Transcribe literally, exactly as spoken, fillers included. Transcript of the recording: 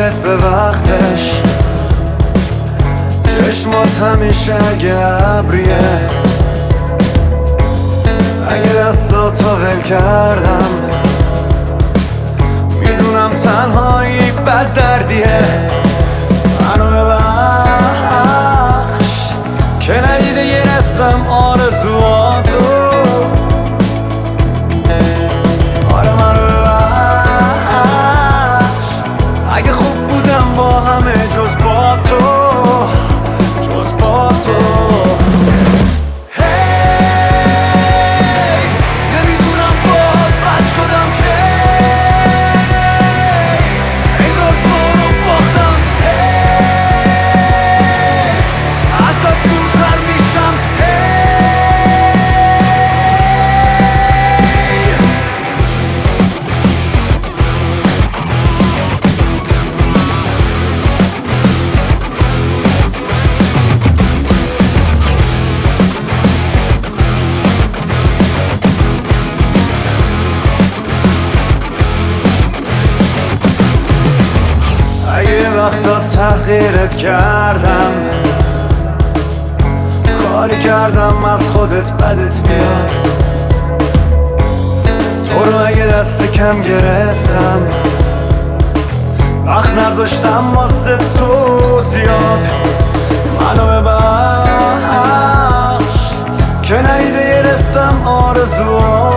خوشت به وقتش، چشمات همیشه اگه ابریه، اگه دستاتو ول کردم میدونم تنهایی بد دردیه. منو ببخش که ندیده گرفتم آرزواتو، آره منو ببخش اگه خوب بودم با همه جز با تو، جز با تو. وقتا تحقیرت کردم، کاری کردم از خودت بدت بیاد، تو رو اگه دست کم گرفتم وقت نذاشتم واسه تو زیاد. منو ببخش که ندیده گرفتم آرزوات